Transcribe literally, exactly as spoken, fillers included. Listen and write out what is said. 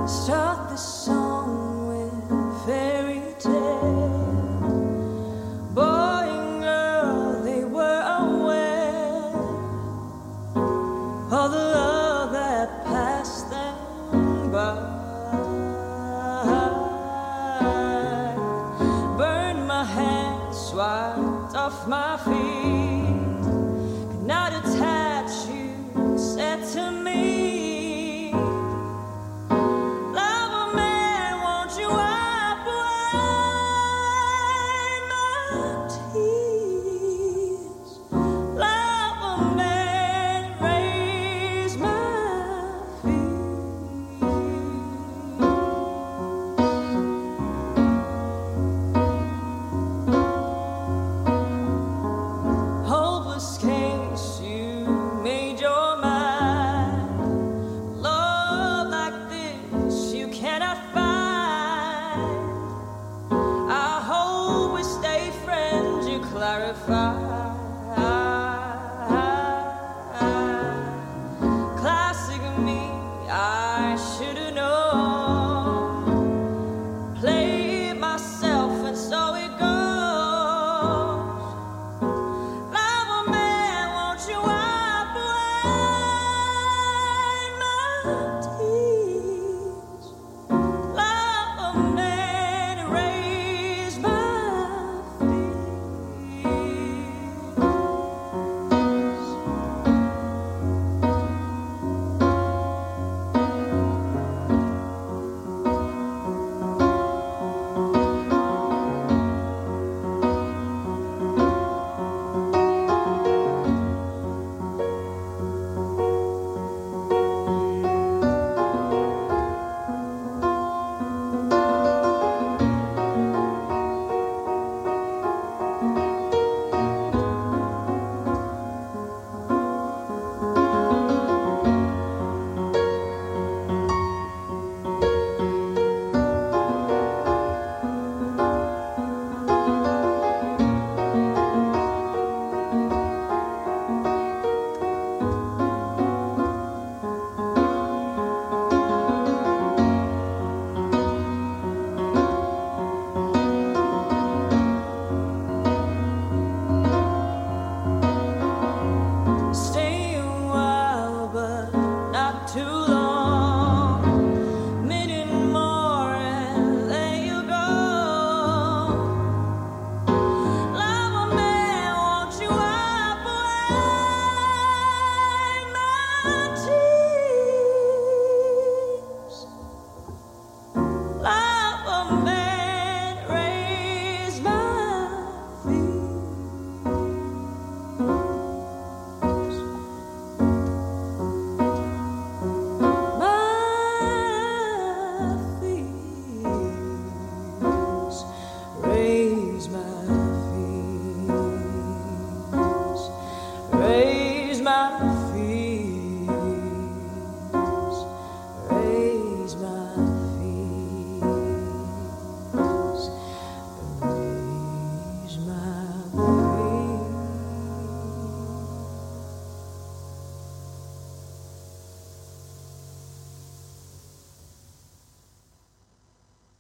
Start this song with fairy tale. Boy and girl, they were aware of the love that passed them by. Burned my hands, swiped off my feet. Could not attach you, said to me. Classic me, I should've known. Play myself and so it goes. Love a man, won't you wipe away my tears? Love a man, erase my fears. Raise my fears, raise my fears, raise my